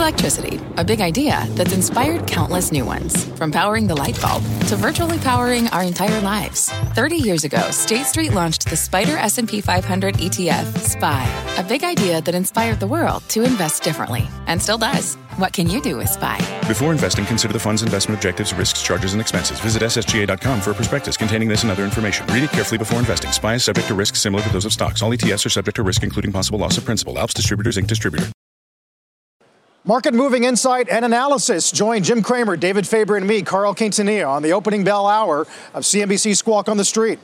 electricity, a big idea that's inspired countless new ones. From powering the light bulb to virtually powering our entire lives. 30 years ago, State Street launched the SPDR S&P 500 ETF, SPY. A big idea that inspired the world to invest differently. And still does. What can you do with SPY? Before investing, consider the fund's investment objectives, risks, charges, and expenses. Visit ssga.com for a prospectus containing this and other information. Read it carefully before investing. SPY is subject to risks similar to those of stocks. All ETFs are subject to risk, including possible loss of principal. Alps Distributors, Inc. Distributor. Market moving insight and analysis. Join Jim Cramer, David Faber, and me, Carl Quintanilla, on the opening bell hour of CNBC Squawk on the Street.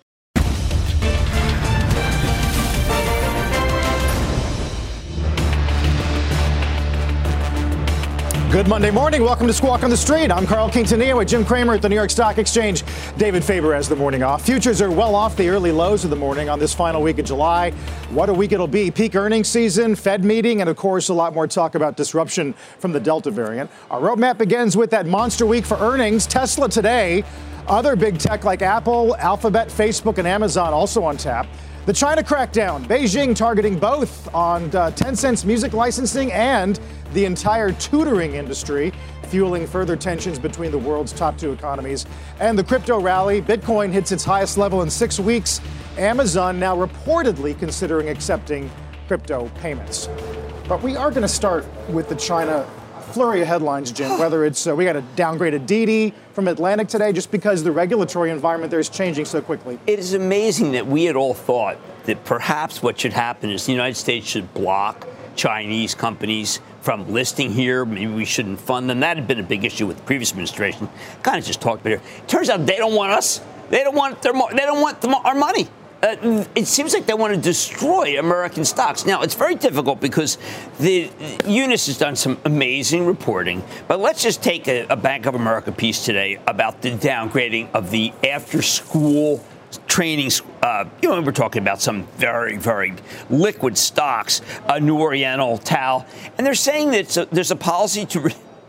Good Monday morning. Welcome to Squawk on the Street. I'm Carl Quintanilla with Jim Cramer at the New York Stock Exchange. David Faber has the morning off. Futures are well off the early lows of the morning on this final week of July. What a week it'll be. Peak earnings season, Fed meeting, and of course a lot more talk about disruption from the Delta variant. Our roadmap begins with that monster week for earnings. Tesla today. Other big tech like Apple, Alphabet, Facebook, and Amazon also on tap. The China crackdown, Beijing targeting both on Tencent's music licensing and the entire tutoring industry, fueling further tensions between the world's top two economies. And the crypto rally, Bitcoin hits its highest level in 6 weeks. Amazon now reportedly considering accepting crypto payments. But we are going to start with the China flurry of headlines, Jim, whether it's we got a downgraded Didi from Atlantic today just because the regulatory environment there is changing so quickly. It is amazing that we had all thought that perhaps what should happen is the United States should block Chinese companies from listing here. Maybe we shouldn't fund them. That had been a big issue with the previous administration. Kind of just talked about it. Turns out they don't want us. They don't want our money. It seems like they want to destroy American stocks. Now, it's very difficult because the Eunice has done some amazing reporting. But let's just take a Bank of America piece today about the downgrading of the after-school training. We're talking about some very, very liquid stocks, New Oriental, Tal. And they're saying that there's a policy to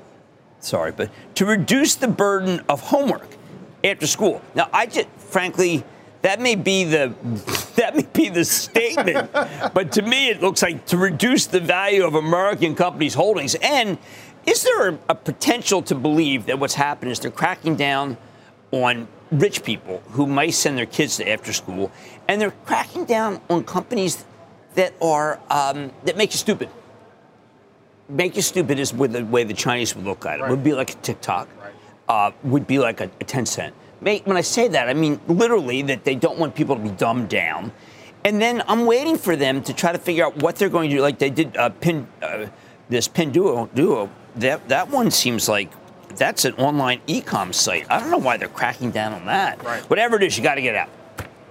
reduce the burden of homework after school. Now, frankly, that may be the statement, but to me it looks like to reduce the value of American companies' holdings. And is there a potential to believe that what's happened is they're cracking down on rich people who might send their kids to after school, and they're cracking down on companies that are that make you stupid. Make you stupid is the way the Chinese would look at it. Right. It would be like a TikTok, would be like a Tencent. When I say that, I mean literally that they don't want people to be dumbed down. And then I'm waiting for them to try to figure out what they're going to do. Like they did Pinduoduo. That one seems like that's an online e-com site. I don't know why they're cracking down on that. Right. Whatever it is, you got to get out.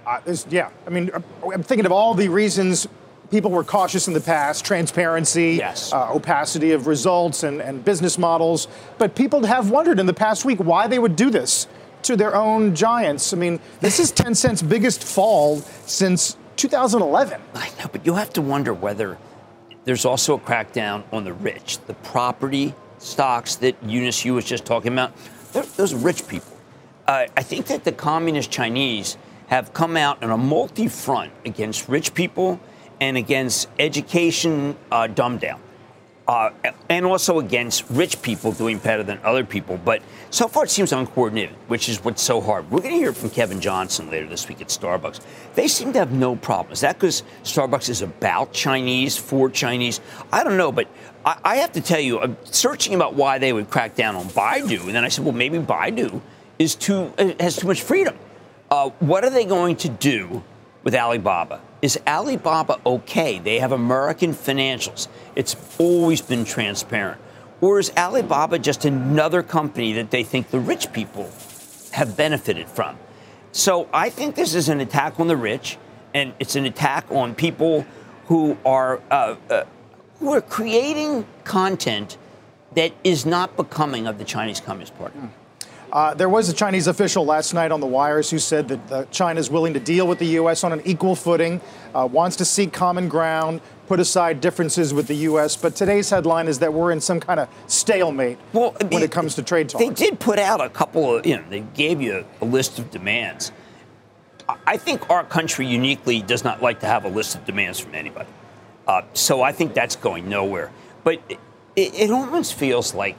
I'm thinking of all the reasons people were cautious in the past, transparency, yes. Opacity of results and business models. But people have wondered in the past week why they would do this to their own giants. I mean, this is Tencent's biggest fall since 2011. I know, but you have to wonder whether there's also a crackdown on the rich, the property stocks that Eunice Yu was just talking about. Those are rich people. I think that the communist Chinese have come out on a multi-front against rich people and against education dumbed down. And also against rich people doing better than other people. But so far it seems uncoordinated, which is what's so hard. We're going to hear from Kevin Johnson later this week at Starbucks. They seem to have no problem. Is that because Starbucks is about Chinese, for Chinese? I don't know, but I have to tell you, I'm searching about why they would crack down on Baidu. And then I said, well, maybe Baidu has too much freedom. What are they going to do with Alibaba? Is Alibaba okay? They have American financials. It's always been transparent. Or is Alibaba just another company that they think the rich people have benefited from? So I think this is an attack on the rich, and it's an attack on people who are creating content that is not becoming of the Chinese Communist Party. There was a Chinese official last night on the wires who said that China is willing to deal with the U.S. on an equal footing, wants to seek common ground, put aside differences with the U.S. But today's headline is that we're in some kind of stalemate when it comes to trade talks. They did put out a couple of, they gave you a list of demands. I think our country uniquely does not like to have a list of demands from anybody. So I think that's going nowhere. But it almost feels like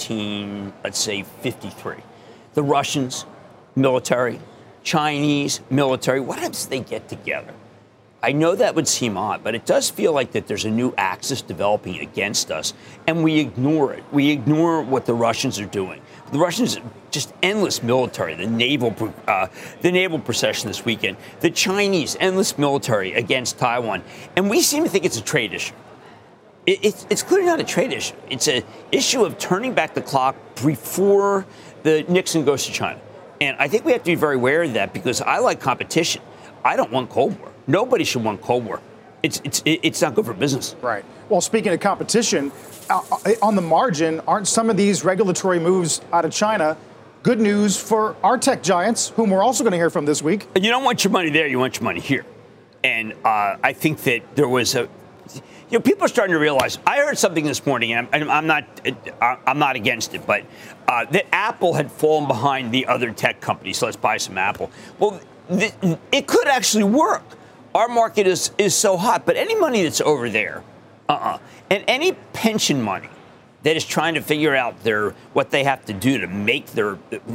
53. The Russians, military, Chinese, military, what happens if they get together? I know that would seem odd, but it does feel like that there's a new axis developing against us, and we ignore it. We ignore what the Russians are doing. The Russians, just endless military, the naval procession this weekend. The Chinese, endless military against Taiwan. And we seem to think it's a trade issue. It's clearly not a trade issue. It's an issue of turning back the clock before the Nixon goes to China. And I think we have to be very aware of that because I like competition. I don't want Cold War. Nobody should want Cold War. It's not good for business. Right. Well, speaking of competition, on the margin, aren't some of these regulatory moves out of China good news for our tech giants, whom we're also going to hear from this week? You don't want your money there. You want your money here. And I think that there was people are starting to realize. I heard something this morning, and I'm not against it, but that Apple had fallen behind the other tech companies. So let's buy some Apple. Well, it could actually work. Our market is so hot, but any money that's over there, and any pension money that is trying to figure out what they have to do to make their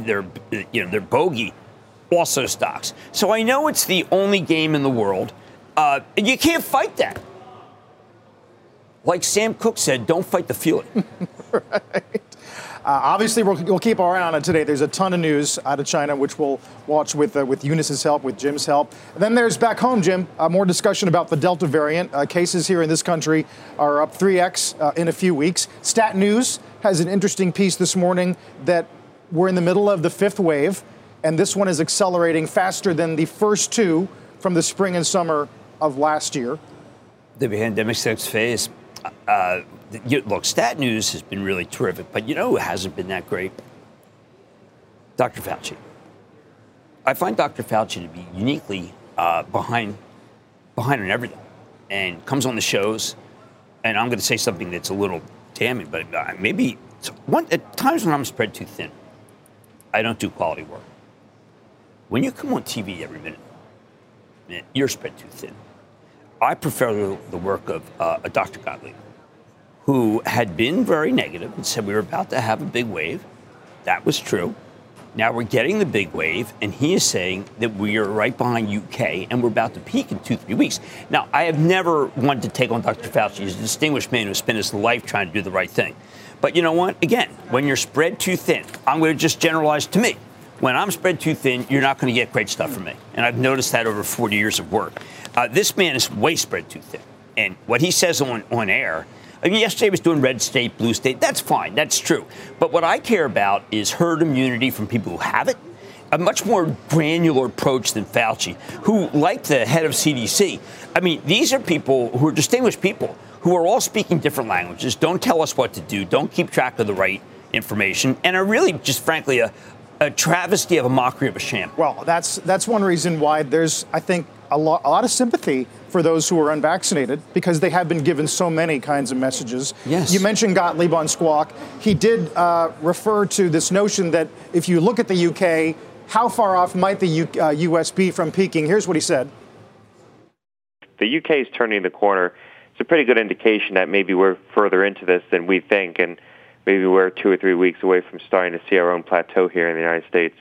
bogey, also stocks. So I know it's the only game in the world. You can't fight that. Like Sam Cooke said, don't fight the feeling. Right. Obviously, we'll keep our eye on it today. There's a ton of news out of China, which we'll watch with Eunice's help, with Jim's help. And then there's back home, Jim, more discussion about the Delta variant. Cases here in this country are up 3x in a few weeks. Stat News has an interesting piece this morning that we're in the middle of the fifth wave, and this one is accelerating faster than the first two from the spring and summer of last year. The pandemic sixth phase. Look, Stat News has been really terrific, but you know who hasn't been that great? Dr. Fauci. I find Dr. Fauci to be uniquely behind on everything, and comes on the shows. And I'm going to say something that's a little damning, but maybe at times when I'm spread too thin, I don't do quality work. When you come on TV every minute, you're spread too thin. I prefer the work of Dr. Gottlieb, who had been very negative and said we were about to have a big wave. That was true. Now we're getting the big wave, and he is saying that we are right behind UK, and we're about to peak in 2-3 weeks. Now, I have never wanted to take on Dr. Fauci. He's a distinguished man who spent his life trying to do the right thing. But you know what? Again, when you're spread too thin, I'm going to just generalize to me. When I'm spread too thin, you're not going to get great stuff from me. And I've noticed that over 40 years of work. This man is way spread too thin. And what he says on air, I mean, yesterday he was doing red state, blue state. That's fine. That's true. But what I care about is herd immunity from people who have it, a much more granular approach than Fauci, who, like the head of CDC, I mean, these are people who are distinguished people who are all speaking different languages, don't tell us what to do, don't keep track of the right information, and are really just, frankly, a travesty of a mockery of a sham. Well, that's one reason why there's, I think, a lot of sympathy for those who are unvaccinated, because they have been given so many kinds of messages. Yes. You mentioned Gottlieb on Squawk. He did refer to this notion that if you look at the UK, how far off might the US be from peaking? Here's what he said. The UK is turning the corner. It's a pretty good indication that maybe we're further into this than we think, and maybe we're 2 or 3 weeks away from starting to see our own plateau here in the United States.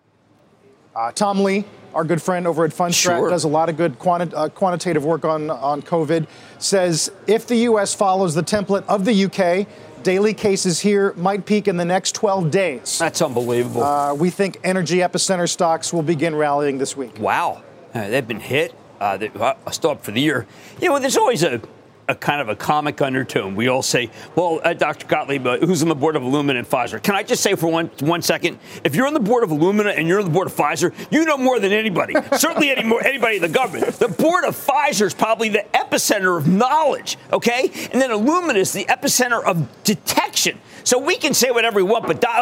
Tom Lee, our good friend over at Fundstrat, does a lot of good quantitative work on COVID, says if the U.S. follows the template of the UK, daily cases here might peak in the next 12 days. That's unbelievable. We think energy epicenter stocks will begin rallying this week. Wow. They've been hit. They're still up for the year. You know, there's always a kind of a comic undertone. We all say, well, Dr. Gottlieb, who's on the board of Illumina and Pfizer. Can I just say for one second, if you're on the board of Illumina and you're on the board of Pfizer, you know more than anybody, certainly anybody in the government. The board of Pfizer is probably the epicenter of knowledge, okay? And then Illumina is the epicenter of detection. So we can say whatever we want, but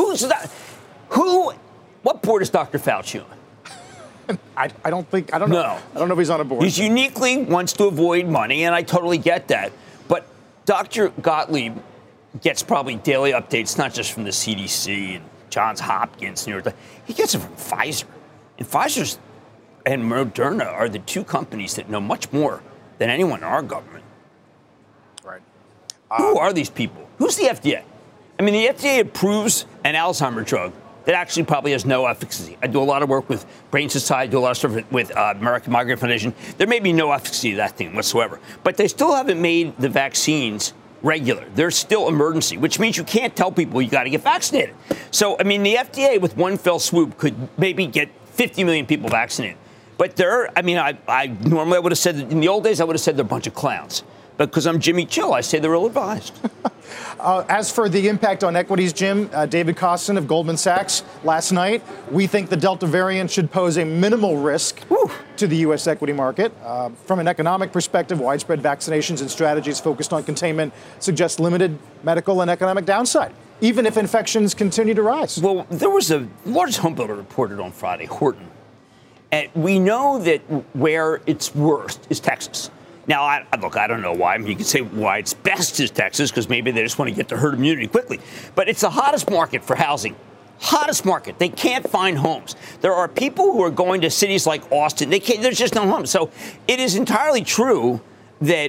what board is Dr. Fauci on? I don't know. I don't know if he's on a board. He uniquely wants to avoid money, and I totally get that. But Dr. Gottlieb gets probably daily updates, not just from the CDC and Johns Hopkins, New York. He gets it from Pfizer. And Pfizer and Moderna are the two companies that know much more than anyone in our government. Right. Who are these people? Who's the FDA? I mean, the FDA approves an Alzheimer's drug that actually probably has no efficacy. I do a lot of work with Brain Society, do a lot of stuff with American Migraine Foundation. There may be no efficacy to that thing whatsoever. But they still haven't made the vaccines regular. They're still emergency, which means you can't tell people you got to get vaccinated. So, I mean, the FDA with one fell swoop could maybe get 50 million people vaccinated. But I normally would have said, in the old days, I would have said they're a bunch of clowns. But because I'm Jimmy Chill, I say they're ill-advised. As for the impact on equities, Jim, David Kostin of Goldman Sachs last night, we think the Delta variant should pose a minimal risk to the U.S. equity market. From an economic perspective, widespread vaccinations and strategies focused on containment suggest limited medical and economic downside, even if infections continue to rise. Well, there was a largest homebuilder reported on Friday, Horton. And we know that where it's worst is Texas. Now, I don't know why. I mean, you could say why it's best is Texas, because maybe they just want to get to herd immunity quickly. But it's the hottest market for housing. Hottest market. They can't find homes. There are people who are going to cities like Austin. There's just no homes. So it is entirely true that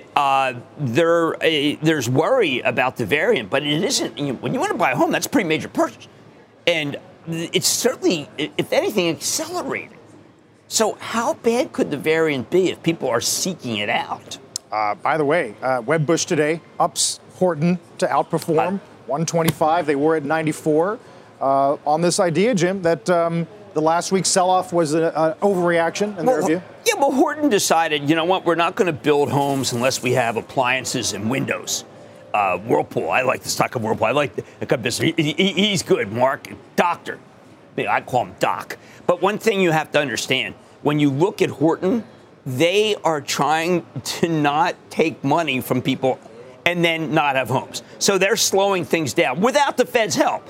there's worry about the variant, but it isn't. When you want to buy a home, that's a pretty major purchase. And it's certainly, if anything, accelerating. So how bad could the variant be if people are seeking it out? By the way, Wedbush today ups Horton to outperform 125. They were at 94 on this idea, Jim, that the last week's sell-off was an overreaction in their view. Yeah, well, Horton decided, you know what, we're not going to build homes unless we have appliances and windows. Whirlpool, I like the stock of Whirlpool. I like the business. He's good, Mark. Doctor. I call him Doc. But one thing you have to understand, when you look at Horton, they are trying to not take money from people and then not have homes. So they're slowing things down without the Fed's help.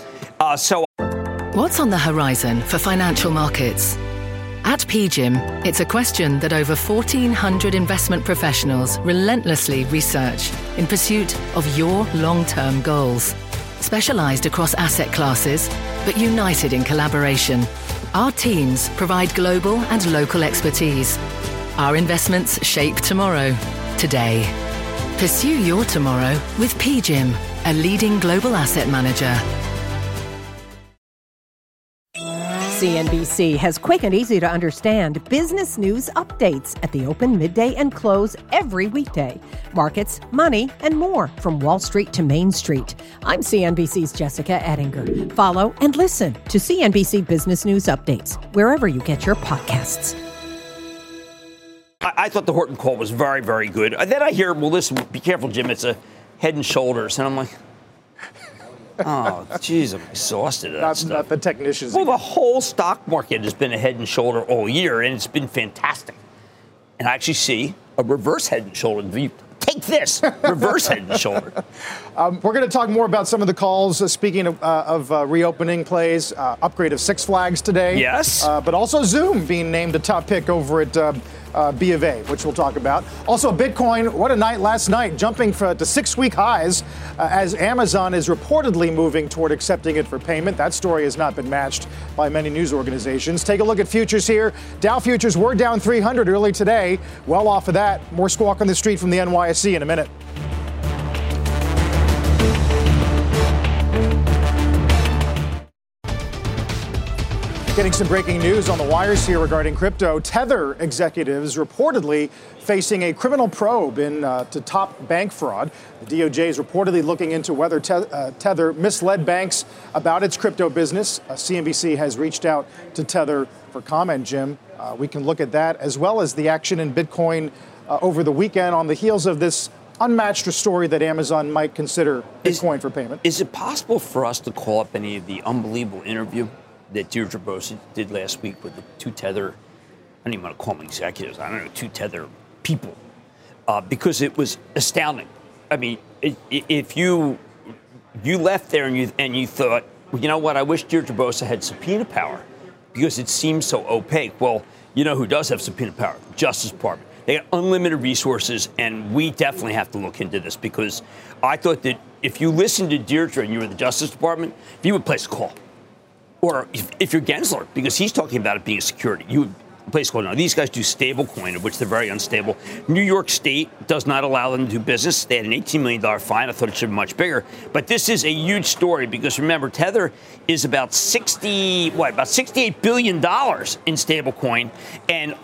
What's on the horizon for financial markets? At PGIM, it's a question that over 1,400 investment professionals relentlessly research in pursuit of your long-term goals. Specialized across asset classes, but united in collaboration, our teams provide global and local expertise. Our investments shape tomorrow, today. Pursue your tomorrow with PGIM, a leading global asset manager. CNBC has quick and easy to understand business news updates at the open, midday, and close every weekday. Markets, money, and more from Wall Street to Main Street. I'm CNBC's Jessica Ettinger. Follow and listen to CNBC Business News Updates wherever you get your podcasts. I thought the Horton call was very, very good. Then I hear, well, listen, be careful, Jim, it's a Head and Shoulders. And I'm like, oh, geez, I'm exhausted of that stuff. Not the technicians. Well, the whole stock market has been a Head and Shoulder all year, and it's been fantastic. And I actually see a reverse Head and Shoulder. Take this, reverse Head and Shoulder. We're going to talk more about some of the calls. Speaking of reopening plays, upgrade of Six Flags today. Yes. But also Zoom being named a top pick over at B of A, which we'll talk about. Also, Bitcoin, what a night last night, jumping to 6-week highs as Amazon is reportedly moving toward accepting it for payment. That story has not been matched by many news organizations. Take a look at futures here. Dow futures were down 300 early today. Well off of that. More Squawk on the Street from the NYSE in a minute. Getting some breaking news on the wires here regarding crypto. Tether executives reportedly facing a criminal probe into top bank fraud. The DOJ is reportedly looking into whether Tether misled banks about its crypto business. CNBC has reached out to Tether for comment, Jim. We can look at that as well as the action in Bitcoin over the weekend on the heels of this unmatched story that Amazon might consider Bitcoin for payment. Is it possible for us to call up any of the unbelievable interview that Deirdre Bosa did last week with the two Tether, I don't even want to call them executives, I don't know, two Tether people, because it was astounding. I mean, if you left there and you thought, well, you know what, I wish Deirdre Bosa had subpoena power because it seems so opaque. Well, you know who does have subpoena power? The Justice Department. They have unlimited resources, and we definitely have to look into this because I thought that if you listened to Deirdre and you were the Justice Department, you would place a call. Or if you're Gensler, because he's talking about it being a security, place called no. These guys do stablecoin, of which they're very unstable. New York State does not allow them to do business. They had an $18 million fine. I thought it should be much bigger. But this is a huge story because remember, Tether is about $68 billion in stablecoin. And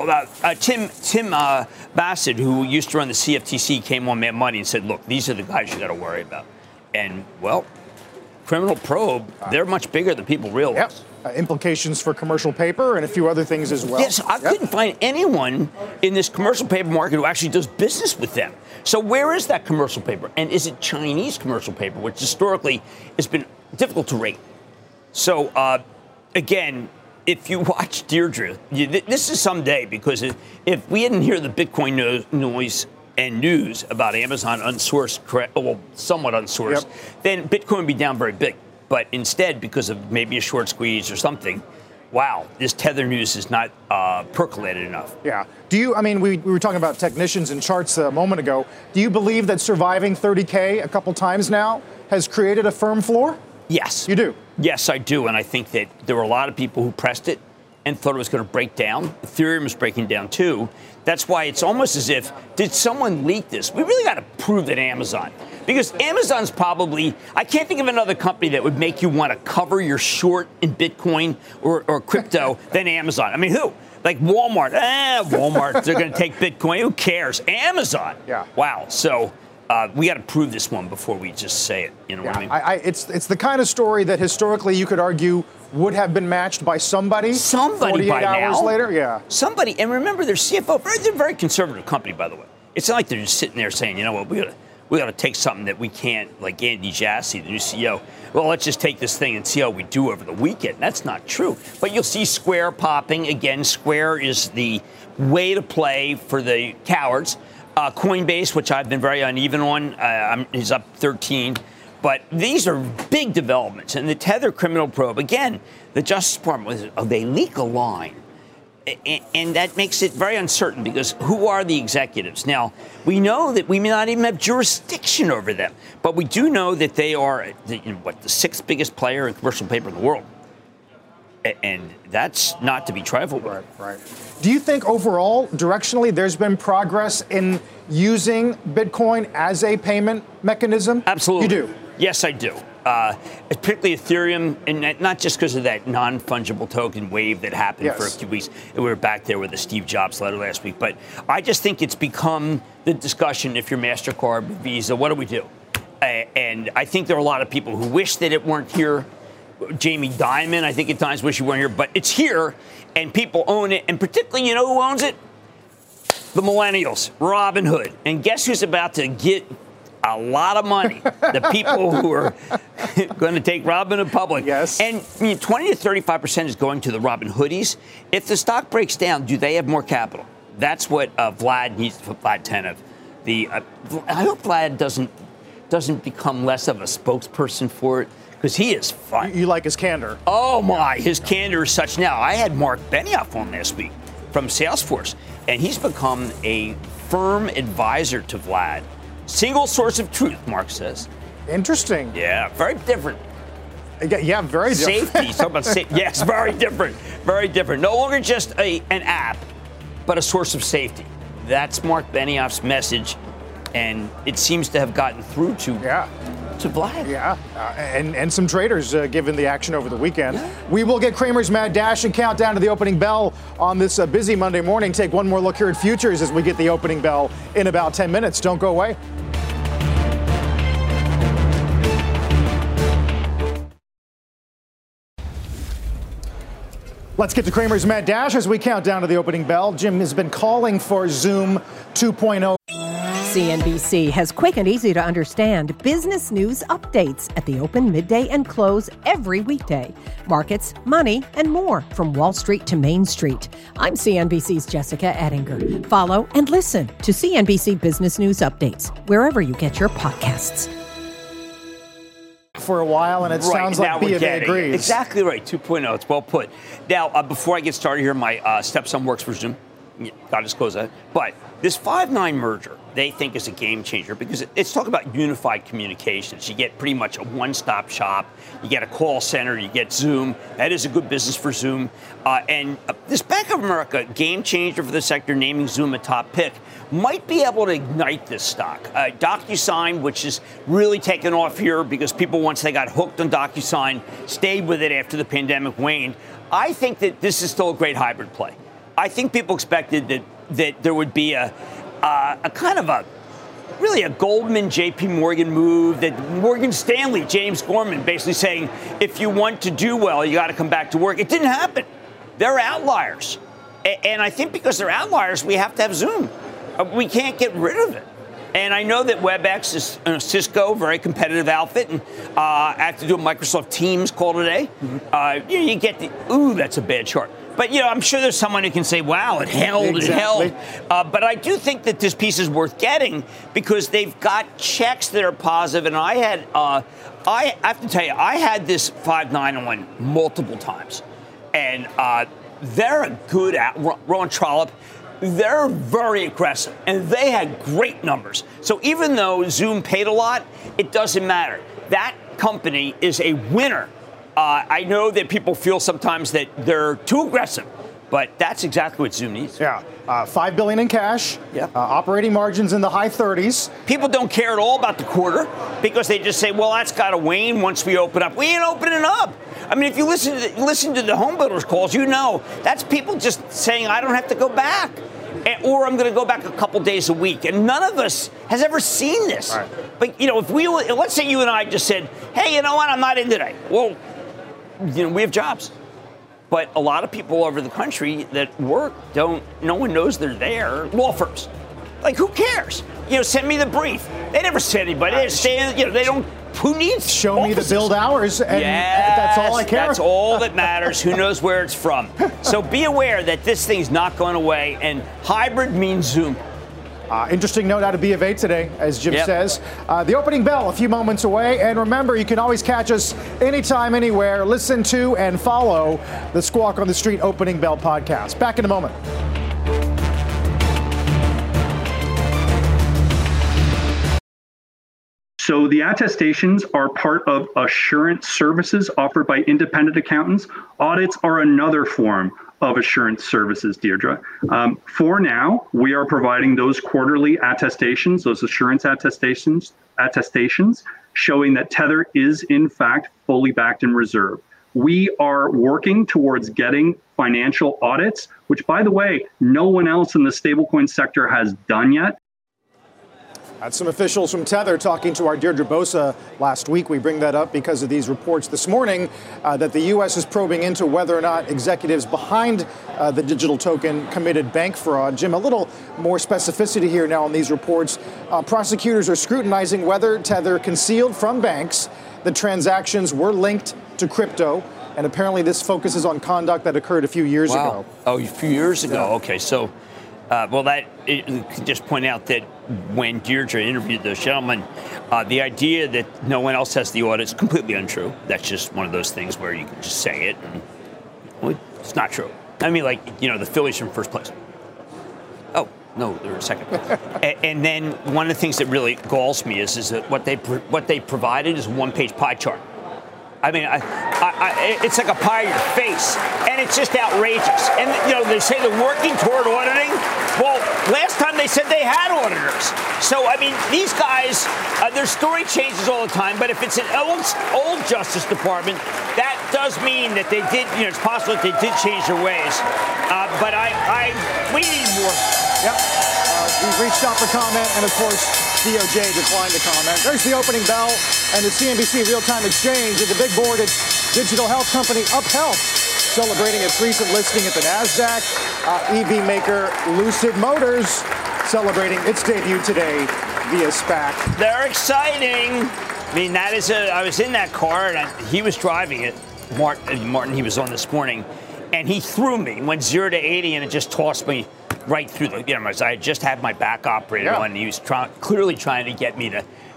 Tim Bassett, who used to run the CFTC, came on Mad Money and said, look, these are the guys you got to worry about. And, well, criminal probe, they're much bigger than people realize. Yep. Implications for commercial paper and a few other things as well. Yes, I couldn't find anyone in this commercial paper market who actually does business with them. So where is that commercial paper? And is it Chinese commercial paper, which historically has been difficult to rate? So, again, if you watch Deirdre, this is someday, because if we didn't hear the Bitcoin noise and news about Amazon unsourced, well, somewhat unsourced, then Bitcoin would be down very big. But instead, because of maybe a short squeeze or something, wow, this Tether news is not percolated enough. Yeah. We were talking about technicians and charts a moment ago. Do you believe that surviving 30K a couple times now has created a firm floor? Yes. You do? Yes, I do. And I think that there were a lot of people who pressed it and thought it was going to break down. Ethereum is breaking down, too. That's why it's almost as if, did someone leak this? We really got to prove that Amazon. Because Amazon's probably, I can't think of another company that would make you want to cover your short in Bitcoin or crypto than Amazon. I mean, who? Like Walmart. Walmart, they're going to take Bitcoin. Who cares? Amazon. Yeah. Wow. So we got to prove this one before we just say it. You know what I mean? It's the kind of story that historically you could argue would have been matched by somebody 48 by hours now. later. Yeah. Somebody. And remember, their CFO, they're a very conservative company, by the way. It's not like they're just sitting there saying, you know what, we got to take something that we can't, like Andy Jassy, the new CEO. Well, let's just take this thing and see how we do over the weekend. That's not true. But you'll see Square popping. Again, Square is the way to play for the cowards. Coinbase, which I've been very uneven on, is up 13. But these are big developments. And the Tether criminal probe, again, the Justice Department, they leak a line. And that makes it very uncertain because who are the executives? Now, we know that we may not even have jurisdiction over them, but we do know that they are, the sixth biggest player in commercial paper in the world. And that's not to be trifled with. Right. Do you think overall, directionally, there's been progress in using Bitcoin as a payment mechanism? Absolutely. You do? Yes, I do. Particularly Ethereum, and not just because of that non-fungible token wave that happened for a few weeks. We were back there with the Steve Jobs letter last week. But I just think it's become the discussion, if you're MasterCard, Visa, what do we do? And I think there are a lot of people who wish that it weren't here. Jamie Dimon, I think at times wish you weren't here. But it's here, and people own it. And particularly, you know who owns it? The millennials, Robinhood. And guess who's about to get a lot of money? The people who are going to take Robinhood public. Yes. And 20 to 35% is going to the Robinhoodies. If the stock breaks down, do they have more capital? That's what Vlad needs to Vlad Tenev. I hope Vlad doesn't become less of a spokesperson for it because he is fun. You like his candor. Oh, my. His candor is such. Now, I had Mark Benioff on last week from Salesforce, and he's become a firm advisor to Vlad. Single source of truth, Mark says. Interesting. Yeah, very different. Yeah, very different. Safety. Talk about safety. Yes, very different. Very different. No longer just an app, but a source of safety. That's Mark Benioff's message, and it seems to have gotten through to Vlad. Yeah, and some traders given the action over the weekend. Yeah. We will get Cramer's Mad Dash and count down to the opening bell on this busy Monday morning. Take one more look here at futures as we get the opening bell in about 10 minutes. Don't go away. Let's get to Cramer's Mad Dash as we count down to the opening bell. Jim has been calling for Zoom 2.0. CNBC has quick and easy to understand business news updates at the open, midday, and close every weekday. Markets, money, and more from Wall Street to Main Street. I'm CNBC's Jessica Ettinger. Follow and listen to CNBC Business News Updates wherever you get your podcasts. For a while, and it sounds like BofA agrees. Exactly right, 2.0. It's well put. Now, before I get started here, my stepson works for Zoom. got to disclose that. But this Five9 merger, they think is a game changer because it's talking about unified communications. You get pretty much a one-stop shop. You get a call center. You get Zoom. That is a good business for Zoom. And this Bank of America game changer for the sector, naming Zoom a top pick, might be able to ignite this stock. DocuSign, which is really taken off here because people, once they got hooked on DocuSign, stayed with it after the pandemic waned. I think that this is still a great hybrid play. I think people expected that there would be a kind of a Goldman, J.P. Morgan move, that Morgan Stanley, James Gorman, basically saying, if you want to do well, you got to come back to work. It didn't happen. They're outliers. And I think because they're outliers, we have to have Zoom. We can't get rid of it. And I know that WebEx is Cisco, very competitive outfit, and I have to do a Microsoft Teams call today. You get that's a bad chart. But, I'm sure there's someone who can say, wow, it held, exactly. It held. But I do think that this piece is worth getting because they've got checks that are positive. And I have to tell you, I had this Five9 on multiple times. And they're a good Ron Trollope. They're very aggressive, and they had great numbers. So even though Zoom paid a lot, it doesn't matter. That company is a winner. I know that people feel sometimes that they're too aggressive, but that's exactly what Zoom needs. Yeah, $5 billion in cash. Yep. Operating margins in the high 30s. People don't care at all about the quarter because they just say, well, that's got to wane once we open up. We ain't opening up. I mean, if you listen to the home builders calls, that's people just saying, I don't have to go back. Or I'm going to go back a couple days a week. And none of us has ever seen this. Right. But, if let's say you and I just said, hey, you know what, I'm not in today. Well, we have jobs. But a lot of people all over the country that work no one knows they're there. Law firms. Like, who cares? Send me the brief. They never send anybody. They say, they don't. Who needs Show offices? Me the build hours, and that's all I care. That's all that matters. Who knows where it's from? So be aware that this thing's not going away, and hybrid means Zoom. Interesting note out of B of A today, as Jim says. The opening bell a few moments away, and remember, you can always catch us anytime, anywhere. Listen to and follow the Squawk on the Street Opening Bell podcast. Back in a moment. So the attestations are part of assurance services offered by independent accountants. Audits are another form of assurance services, Deirdre. For now, we are providing those quarterly attestations, those assurance attestations, showing that Tether is in fact fully backed and reserved. We are working towards getting financial audits, which, by the way, no one else in the stablecoin sector has done yet. That's some officials from Tether talking to our Deirdre Bosa last week. We bring that up because of these reports this morning that the U.S. is probing into whether or not executives behind the digital token committed bank fraud. Jim, a little more specificity here now on these reports. Prosecutors are scrutinizing whether Tether concealed from banks that transactions were linked to crypto. And apparently this focuses on conduct that occurred a few years ago. Oh, a few years ago. Yeah. Okay, so... just point out that when Deirdre interviewed those gentlemen, the idea that no one else has the audit is completely untrue. That's just one of those things where you can just say it. And, it's not true. I mean, the Phillies are in first place. Oh, no, they're in second. And then one of the things that really galls me is that what they provided is a one-page pie chart. I mean, it's like a pie in your face, and it's just outrageous. And, they say they're working toward auditing. Well, last time they said they had auditors. So, I mean, these guys, their story changes all the time, but if it's an old Justice Department, that does mean that they did, it's possible that they did change their ways. But we need more. Yep. We've reached out for comment, and of course, DOJ declined to comment. There's the opening bell and the CNBC real-time exchange. At the big board, it's digital health company UpHealth celebrating its recent listing at the NASDAQ. EV maker Lucid Motors celebrating its debut today via SPAC. They're exciting. I mean, I was in that car, and he was driving it. Martin, he was on this morning, and he threw me, went 0 to 80, and it just tossed me right through the, I just had my back operated on, and he was clearly trying to get me to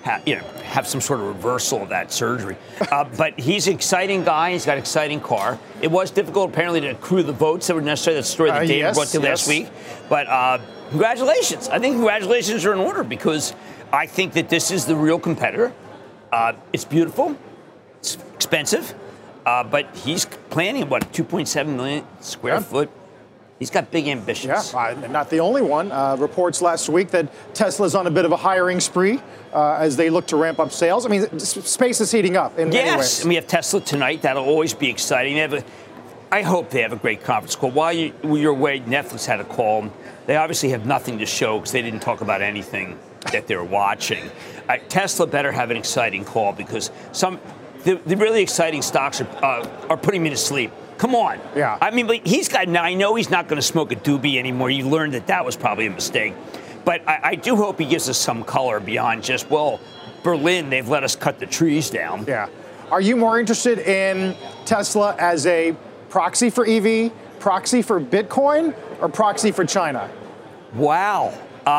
have some sort of reversal of that surgery. But he's an exciting guy. He's got an exciting car. It was difficult, apparently, to accrue the votes that were necessary. That story that David brought to last week. But congratulations. I think congratulations are in order because I think that this is the real competitor. It's beautiful. It's expensive. But he's planning, 2.7 million square foot. He's got big ambitions. Yeah, not the only one. Reports last week that Tesla's on a bit of a hiring spree as they look to ramp up sales. I mean, space is heating up in many ways. Yes, and we have Tesla tonight. That'll always be exciting. I hope they have a great conference call. While you're away, Netflix had a call. They obviously have nothing to show because they didn't talk about anything that they're watching. Tesla better have an exciting call because the really exciting stocks are putting me to sleep. Come on. Yeah. I mean, but I know he's not going to smoke a doobie anymore. You learned that was probably a mistake. But I do hope he gives us some color beyond just, Berlin, they've let us cut the trees down. Yeah. Are you more interested in Tesla as a proxy for EV, proxy for Bitcoin, or proxy for China? Wow.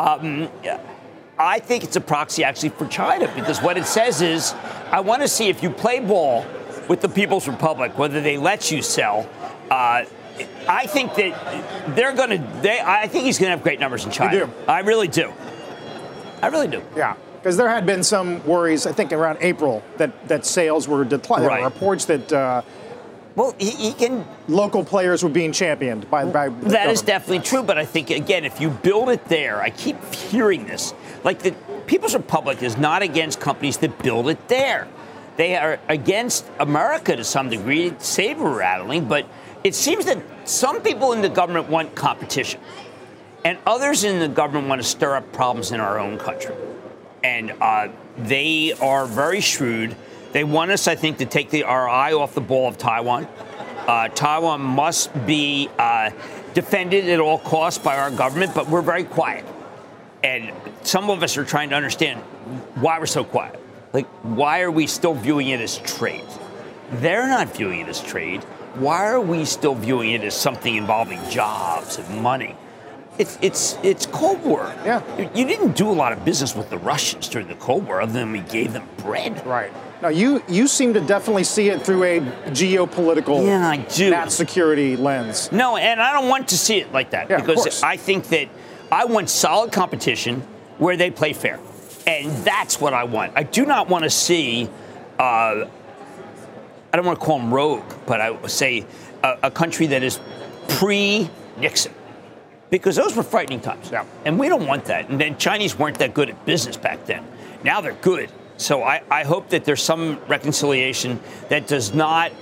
I think it's a proxy actually for China because what it says is, I want to see if you play ball with the People's Republic, whether they let you sell. I think that I think he's going to have great numbers in China. You do? I really do. Yeah, because there had been some worries, I think, around April that sales were declining. Right. There were reports that he can. Local players were being championed by the That government. is definitely true, but I think, again, if you build it there, I keep hearing this, like the People's Republic is not against companies that build it there. They are against America to some degree, saber-rattling, but it seems that some people in the government want competition, and others in the government want to stir up problems in our own country. And they are very shrewd. They want us, I think, to take our eye off the ball of Taiwan. Taiwan must be defended at all costs by our government, but we're very quiet. And some of us are trying to understand why we're so quiet. Like, why are we still viewing it as trade? They're not viewing it as trade. Why are we still viewing it as something involving jobs and money? It's Cold War. Yeah. You didn't do a lot of business with the Russians during the Cold War other than we gave them bread. Right. Now, you seem to definitely see it through a geopolitical, I do. Not security lens. No, and I don't want to see it like that because I think that I want solid competition where they play fair. And that's what I want. I do not want to see, I don't want to call them rogue, but I would say a country that is pre-Nixon. Because those were frightening times. Yeah. And we don't want that. And then Chinese weren't that good at business back then. Now they're good. So I hope that there's some reconciliation that does not,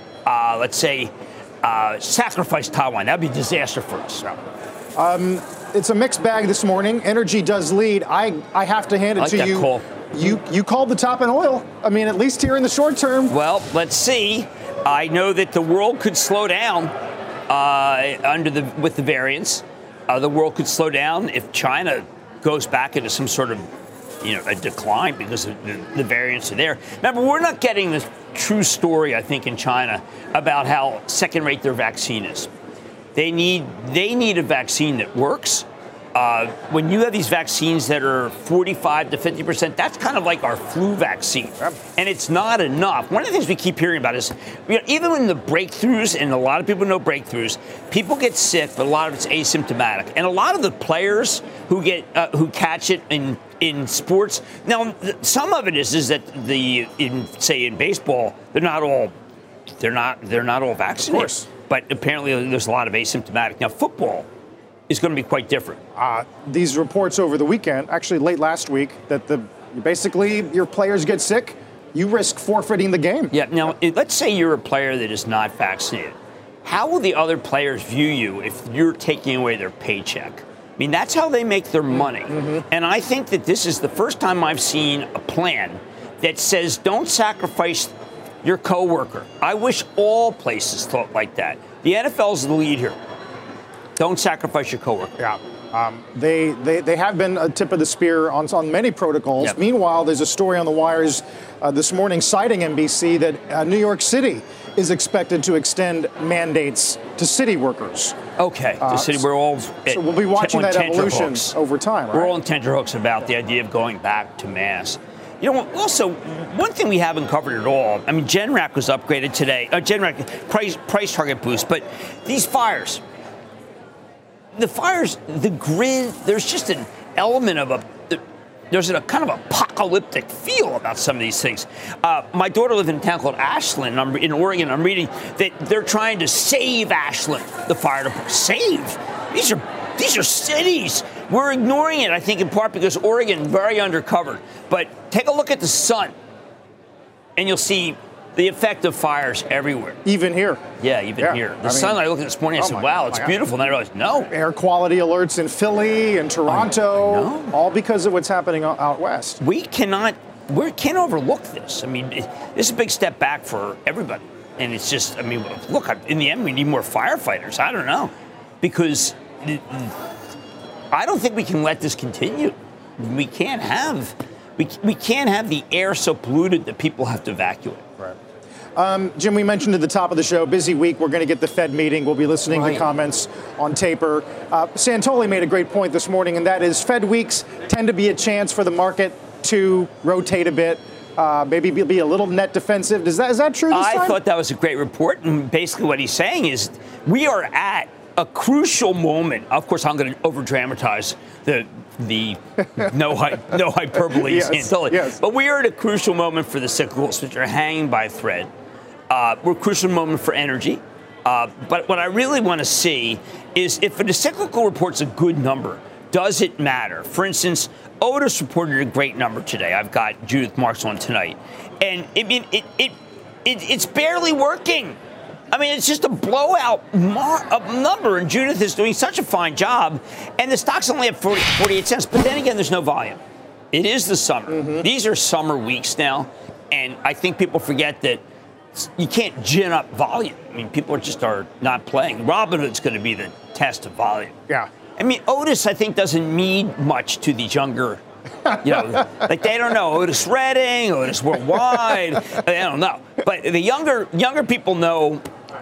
sacrifice Taiwan. That would be a disaster for us. Yeah. It's a mixed bag this morning. Energy does lead. I have to hand it to you. Call. You called the top in oil. I mean, at least here in the short term. Well, let's see. I know that the world could slow down with the variants. The world could slow down if China goes back into some sort of a decline because the variants are there. Remember, we're not getting the true story, I think, in China about how second-rate their vaccine is. They need a vaccine that works. When you have these vaccines that are 45 to 50%, that's kind of like our flu vaccine. Yep. And it's not enough. One of the things we keep hearing about is, even when the breakthroughs, and a lot of people know breakthroughs, people get sick, but a lot of it's asymptomatic. And a lot of the players who catch it in sports, now some of it is that in baseball, they're not all vaccinated. Of course. But apparently there's a lot of asymptomatic. Now, football is going to be quite different. These reports over the weekend, actually late last week, that basically your players get sick, you risk forfeiting the game. Yeah. Now, let's say you're a player that is not vaccinated. How will the other players view you if you're taking away their paycheck? I mean, that's how they make their money. Mm-hmm. And I think that this is the first time I've seen a plan that says don't sacrifice your coworker. I wish all places thought like that. The NFL's the lead here. Don't sacrifice your coworker. Yeah. They have been a tip of the spear on many protocols. Yep. Meanwhile, there's a story on the wires this morning citing NBC that New York City is expected to extend mandates to city workers. Okay. The city, we're all so we'll be watching that evolution over time. Right? We're all on tenterhooks about the idea of going back to mass. You know, also, one thing we haven't covered at all, I mean, Generac was upgraded today. Generac, price target boost. But these fires, the grid, there's just an element of there's a kind of apocalyptic feel about some of these things. My daughter lives in a town called Ashland in Oregon. I'm reading that they're trying to save Ashland, the fire department. Save? These are cities. We're ignoring it, I think, in part because Oregon, very undercovered. But take a look at the sun, and you'll see the effect of fires everywhere. Even here. Yeah, even here. The sun, I looked at this morning, I said, wow, it's beautiful. And I realized, no. Air quality alerts in Philly and Toronto, all because of what's happening out west. We can't overlook this. I mean, this is a big step back for everybody. And it's just, I mean, look, in the end, we need more firefighters. I don't know. Because I don't think we can let this continue. We can't have the air so polluted that people have to evacuate. Right. Jim, we mentioned at the top of the show, busy week. We're going to get the Fed meeting. We'll be listening to comments on taper. Santoli made a great point this morning, and that is Fed weeks tend to be a chance for the market to rotate a bit, maybe be a little net defensive. Is that true this time? I thought that was a great report, and basically what he's saying is we are at a crucial moment. Of course, I'm going to over-dramatize the no hyperbole. Yes. But we are at a crucial moment for the cyclicals, which are hanging by a thread. We're a crucial moment for energy. But what I really want to see is if the cyclical report's a good number, does it matter? For instance, Otis reported a great number today. I've got Judith Marks on tonight. And it's barely working. I mean, it's just a blowout number, and Judith is doing such a fine job, and the stock's only at 48 cents. But then again, there's no volume. It is the summer. Mm-hmm. These are summer weeks now, and I think people forget that you can't gin up volume. I mean, people are not playing. Robinhood's going to be the test of volume. Yeah. I mean, Otis, I think, doesn't mean much to these younger, like they don't know Otis Redding, Otis Worldwide. They don't know. But the younger people know.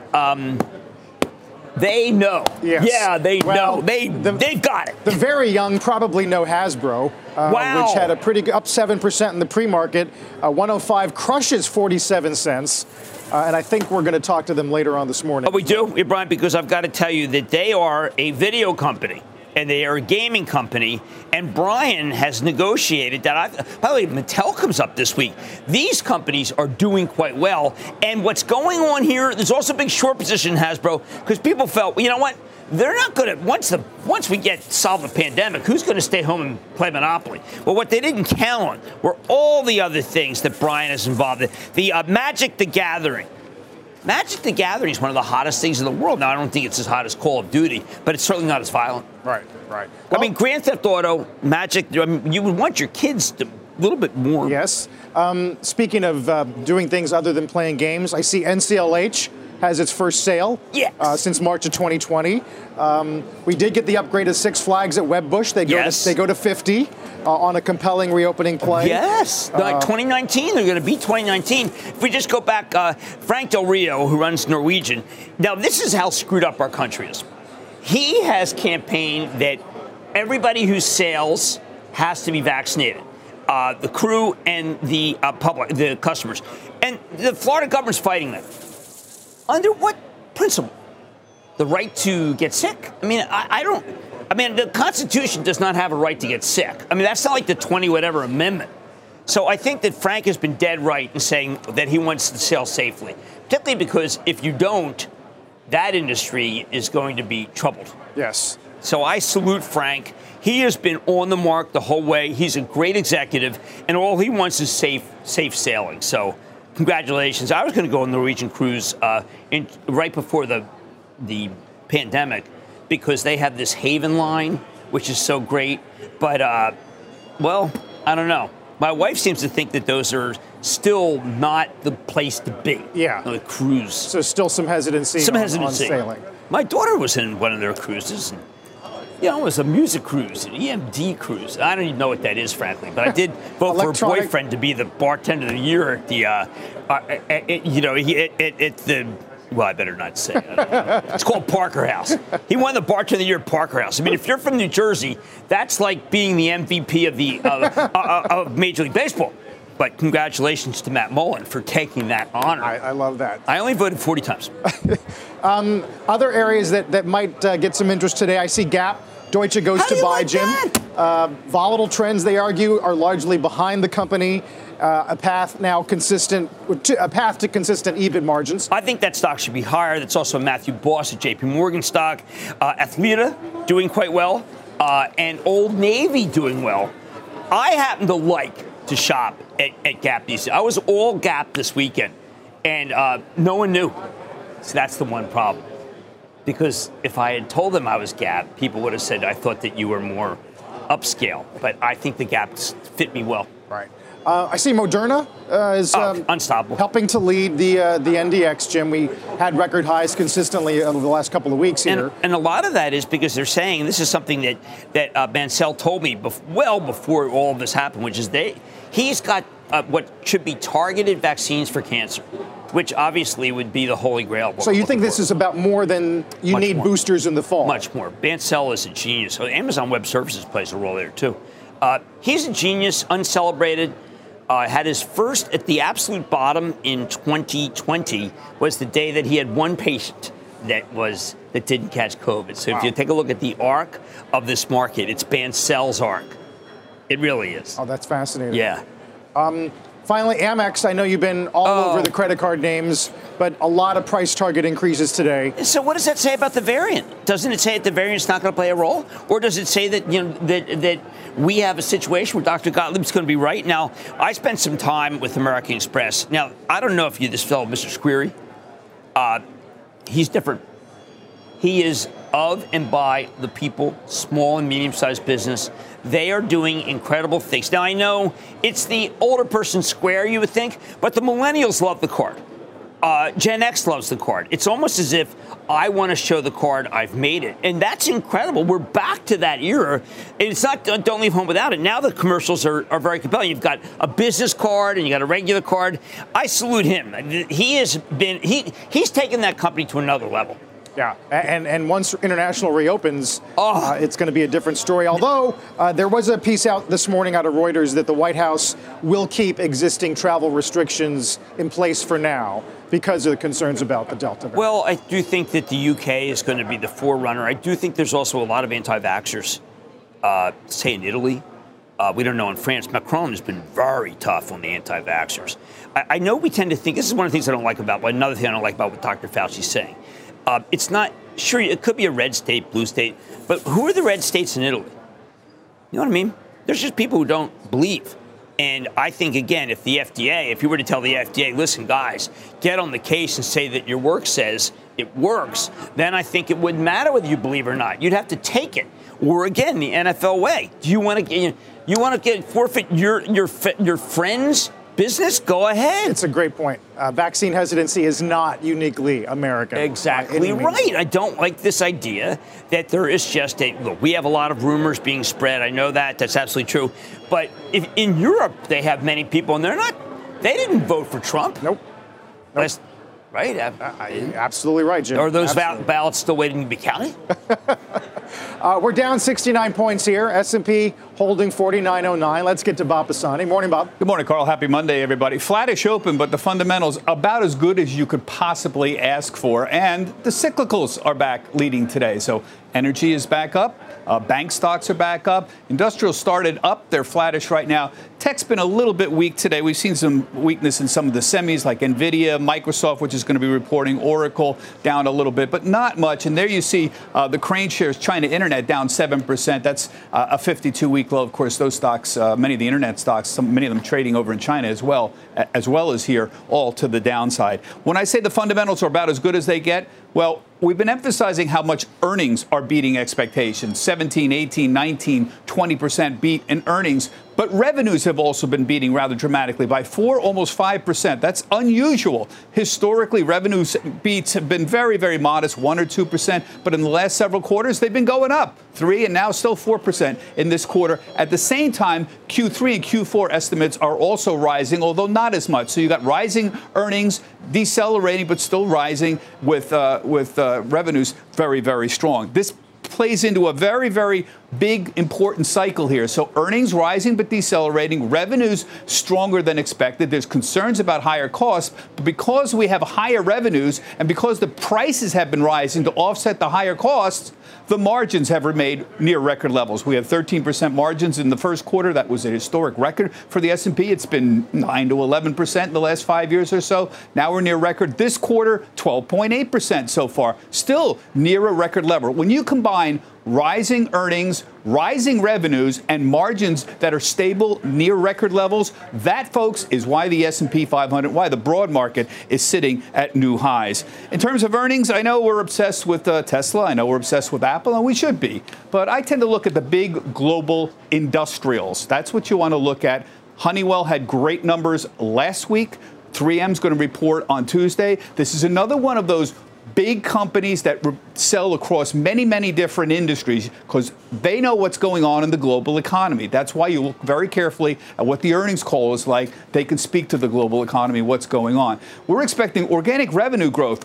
They know. Yes. Yeah, they know. They've got it. The very young probably know Hasbro, which had a pretty up 7% in the pre-market. 105 crushes 47 cents. And I think we're going to talk to them later on this morning. Oh, we do, Brian, because I've got to tell you that they are a video company. And they are a gaming company, and Brian has negotiated that. By the way, Mattel comes up this week. These companies are doing quite well, and what's going on here? There's also a big short position in Hasbro because people felt, well, you know what? They're not going to once we solve the pandemic. Who's going to stay home and play Monopoly? Well, what they didn't count on were all the other things that Brian is involved in. The Magic the Gathering. Magic the Gathering is one of the hottest things in the world. Now, I don't think it's as hot as Call of Duty, but it's certainly not as violent. Right. Well, I mean, Grand Theft Auto, Magic, I mean, you would want your kids to a little bit more. Yes. Speaking of doing things other than playing games, I see NCLH has its first sale since March of 2020. We did get the upgrade of Six Flags at Web Bush. They go to 50 on a compelling reopening play. Yes, like 2019, they're going to beat 2019. If we just go back, Frank Del Rio, who runs Norwegian. Now, this is how screwed up our country is. He has campaigned that everybody who sails has to be vaccinated. The crew and the public, the customers. And the Florida government's fighting that. Under what principle? The right to get sick? I mean, the Constitution does not have a right to get sick. I mean, that's not like the 20-whatever amendment. So I think that Frank has been dead right in saying that he wants to sail safely, particularly because if you don't, that industry is going to be troubled. Yes. So I salute Frank. He has been on the mark the whole way. He's a great executive, and all he wants is safe sailing. So congratulations. I was going to go on the Norwegian cruise right before the pandemic because they have this Haven line, which is so great. But, well, I don't know. My wife seems to think that those are still not the place to be. Yeah. The cruise. So still some hesitancy on sailing. My daughter was in one of their cruises. And, it was a music cruise, an EMD cruise. I don't even know what that is, frankly. But I did vote for her boyfriend to be the bartender of the year at the, well, I better not say it. It's called Parker House. He won the bartender of the year at Parker House. I mean, if you're from New Jersey, that's like being the MVP of the of Major League Baseball. But congratulations to Matt Mullen for taking that honor. I love that. I only voted 40 times. Other areas that might get some interest today, I see Gap. Deutsche goes to buy, Jim. Volatile trends, they argue, are largely behind the company. A path to consistent EBIT margins. I think that stock should be higher. That's also Matthew Boss at JP Morgan stock. Athleta doing quite well, and Old Navy doing well. I happen to like to shop at Gap these days. I was all Gap this weekend, and no one knew. So that's the one problem. Because if I had told them I was Gap, people would have said I thought that you were more upscale. But I think the Gap fit me well. Right. I see Moderna is unstoppable, helping to lead the NDX, Jim. We had record highs consistently over the last couple of weeks here. And a lot of that is because they're saying, this is something that Bancel told me well before all of this happened, which is he's got what should be targeted vaccines for cancer, which obviously would be the holy grail. So you think this is about more than you need boosters in the fall? Much more. Bancel is a genius. So Amazon Web Services plays a role there, too. He's a genius, uncelebrated. Had his first at the absolute bottom in 2020 was the day that he had one patient that didn't catch COVID. So if you take a look at the arc of this market, it's Bancel's arc. It really is. Oh, that's fascinating. Yeah. Finally, Amex, I know you've been all over the credit card names, but a lot of price target increases today. So what does that say about the variant? Doesn't it say that the variant's not going to play a role? Or does it say that that we have a situation where Dr. Gottlieb's going to be right? Now, I spent some time with American Express. Now, I don't know if you this fellow, Mr. Squeary. He's different. He is of and by the people, small and medium-sized business. They are doing incredible things. Now, I know it's the older person square, you would think, but the millennials love the card. Gen X loves the card. It's almost as if I want to show the card, I've made it. And that's incredible. We're back to that era. And it's not don't leave home without it. Now the commercials are very compelling. You've got a business card and you got a regular card. I salute him. He's taken that company to another level. Yeah, and once international reopens, it's going to be a different story. Although there was a piece out this morning out of Reuters that the White House will keep existing travel restrictions in place for now because of the concerns about the Delta variant. Well, I do think that the UK is going to be the forerunner. I do think there's also a lot of anti-vaxxers, say in Italy. We don't know in France. Macron has been very tough on the anti-vaxxers. I know we tend to think, this is one of the things I don't like about, but another thing I don't like about what Dr. Fauci's saying. It's not, sure, it could be a red state, blue state, but who are the red states in Italy? You know what I mean? There's just people who don't believe. And I think, again, if the FDA, if you were to tell the FDA, listen, guys, get on the case and say that your work says it works, then I think it wouldn't matter whether you believe or not. You'd have to take it. Or, again, the NFL way. Do you want to forfeit your friends' business? Go ahead. It's a great point. Vaccine hesitancy is not uniquely American. Exactly right. I don't like this idea that there is just look, we have a lot of rumors being spread. I know that. That's absolutely true. But if in Europe, they have many people, and they didn't vote for Trump. Nope. Right? Absolutely right, Jim. Are those ballots still waiting to be counted? We're down 69 points here. S&P holding 49.09. Let's get to Bob Pisani. Morning, Bob. Good morning, Carl. Happy Monday, everybody. Flattish open, but the fundamentals about as good as you could possibly ask for. And the cyclicals are back leading today. So energy is back up. Bank stocks are back up. Industrial started up. They're flattish right now. Tech's been a little bit weak today. We've seen some weakness in some of the semis like NVIDIA, Microsoft, which is going to be reporting, Oracle down a little bit, but not much. And there you see the Crane shares, China Internet down 7%. That's a 52-week low. Of course, those stocks, many of the Internet stocks, many of them trading over in China as well as here, all to the downside. When I say the fundamentals are about as good as they get, well, we've been emphasizing how much earnings are beating expectations. 17, 18, 19, 20% beat in earnings. But revenues have also been beating rather dramatically by 4, almost 5%. That's unusual. Historically, revenues beats have been very, very modest, 1 or 2%. But in the last several quarters, they've been going up 3 and now still 4% in this quarter. At the same time, Q3 and Q4 estimates are also rising, although not as much. So you got rising earnings, decelerating, but still rising with revenues very, very strong. This plays into a very, very big, important cycle here. So earnings rising but decelerating, revenues stronger than expected. There's concerns about higher costs, but because we have higher revenues and because the prices have been rising to offset the higher costs, the margins have remained near record levels. We have 13% margins in the first quarter. That was a historic record for the S&P. It's been 9 to 11% in the last 5 years or so. Now we're near record. This quarter, 12.8% so far. Still near a record level. When you combine rising earnings, rising revenues, and margins that are stable near record levels, that, folks, is why the S&P 500, why the broad market is sitting at new highs. In terms of earnings, I know we're obsessed with Tesla. I know we're obsessed with Apple, and we should be. But I tend to look at the big global industrials. That's what you want to look at. Honeywell had great numbers last week. 3M's going to report on Tuesday. This is another one of those big companies that sell across many, many different industries because they know what's going on in the global economy. That's why you look very carefully at what the earnings call is like. They can speak to the global economy, what's going on. We're expecting organic revenue growth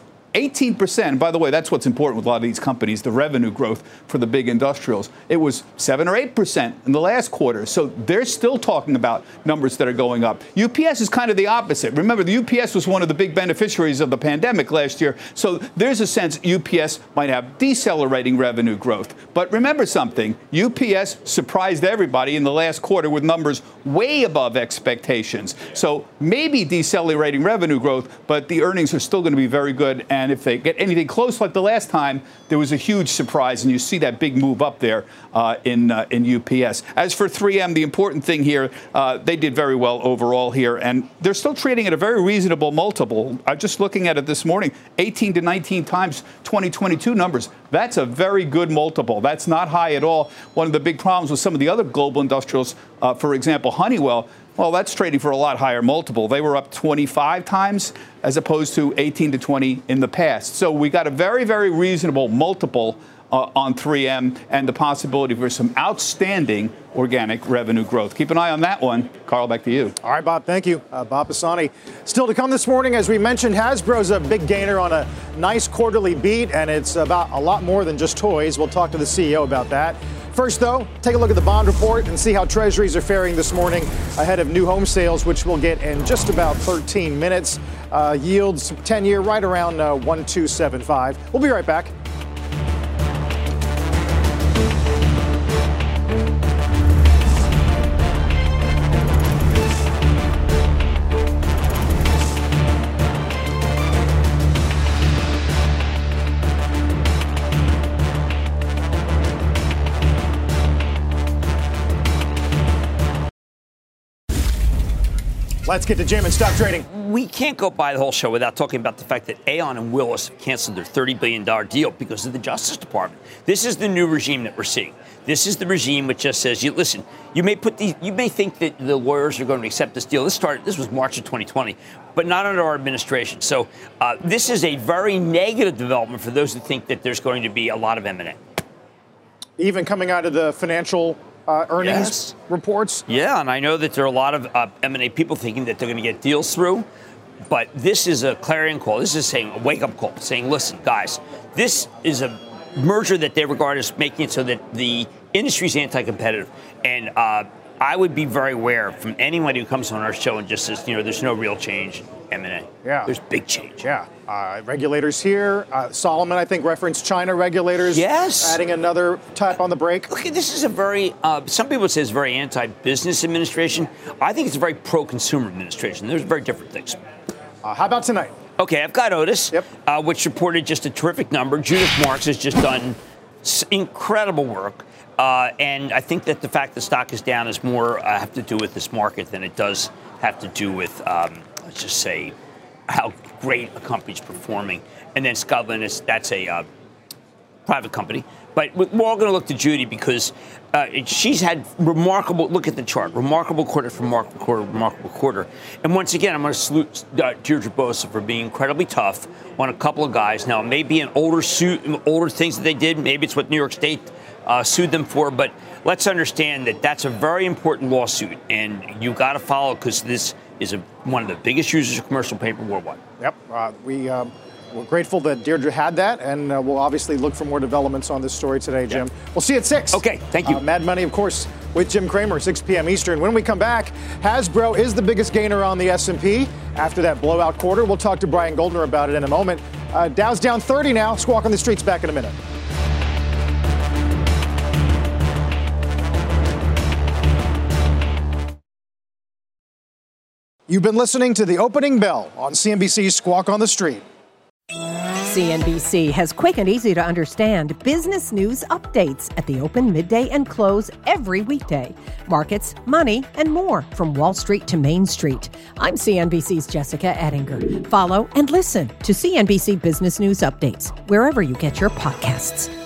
18%. By the way, that's what's important with a lot of these companies, the revenue growth for the big industrials. It was 7 or 8% in the last quarter. So they're still talking about numbers that are going up. UPS is kind of the opposite. Remember, the UPS was one of the big beneficiaries of the pandemic last year. So there's a sense UPS might have decelerating revenue growth. But remember something, UPS surprised everybody in the last quarter with numbers way above expectations. So maybe decelerating revenue growth, but the earnings are still going to be very good. And if they get anything close like the last time, there was a huge surprise, and you see that big move up there in UPS. As for 3M, the important thing here, they did very well overall here, and they're still trading at a very reasonable multiple. I'm just looking at it this morning, 18 to 19 times 2022 numbers. That's a very good multiple. That's not high at all. One of the big problems with some of the other global industrials, for example, Honeywell, well, that's trading for a lot higher multiple. They were up 25 times as opposed to 18 to 20 in the past. So we got a very, very reasonable multiple on 3M and the possibility for some outstanding organic revenue growth. Keep an eye on that one. Carl, back to you. All right, Bob, thank you. Bob Pisani. Still to come this morning, as we mentioned, Hasbro's a big gainer on a nice quarterly beat, and it's about a lot more than just toys. We'll talk to the CEO about that. First, though, take a look at the bond report and see how treasuries are faring this morning ahead of new home sales, which we'll get in just about 13 minutes. Yields 10-year right around 1.275. We'll be right back. Let's get to Jim and stock trading. We can't go by the whole show without talking about the fact that Aon and Willis have canceled their $30 billion deal because of the Justice Department. This is the new regime that we're seeing. This is the regime which just says, listen, you may think that the lawyers are going to accept this deal. This was March of 2020, but not under our administration. So this is a very negative development for those who think that there's going to be a lot of M&A. Even coming out of the financial earnings reports? Yeah, and I know that there are a lot of M&A people thinking that they're going to get deals through, but this is a clarion call. This is saying a wake-up call, saying, listen, guys, this is a merger that they regard as making it so that the industry is anti-competitive. And I would be very aware from anyone who comes on our show and just says, there's no real change in M&A. Yeah. There's big change. Yeah. Regulators here. Solomon, I think, referenced China regulators. Yes. Adding another tap on the brake. Okay, this is a very, some people say it's very anti-business administration. I think it's a very pro-consumer administration. There's very different things. How about tonight? Okay, I've got Otis, which reported just a terrific number. Judith Marks has just done incredible work. And I think that the fact the stock is down is more have to do with this market than it does have to do with, let's just say, how great a company's performing. And then Scotland, that's a private company. But we're all going to look to Judy because she's had remarkable, look at the chart, remarkable quarter for remarkable quarter. And once again, I'm going to salute Deirdre Bosa for being incredibly tough on a couple of guys. Now, it may be an older things that they did. Maybe it's what New York State sued them for. But let's understand that that's a very important lawsuit. And you got to follow because this is one of the biggest users of commercial paper worldwide. Yep. We We're grateful that Deirdre had that, and we'll obviously look for more developments on this story today, Jim. We'll see you at 6. Okay, thank you. Mad Money, of course, with Jim Cramer, 6 p.m. Eastern. When we come back, Hasbro is the biggest gainer on the S&P after that blowout quarter. We'll talk to Brian Goldner about it in a moment. Dow's down 30 now. Squawk on the Street's back in a minute. You've been listening to The Opening Bell on CNBC's Squawk on the Street. CNBC has quick and easy to understand business news updates at the open, midday, and close every weekday. Markets, money, and more from Wall Street to Main Street. I'm CNBC's Jessica Ettinger. Follow and listen to CNBC Business News Updates wherever you get your podcasts.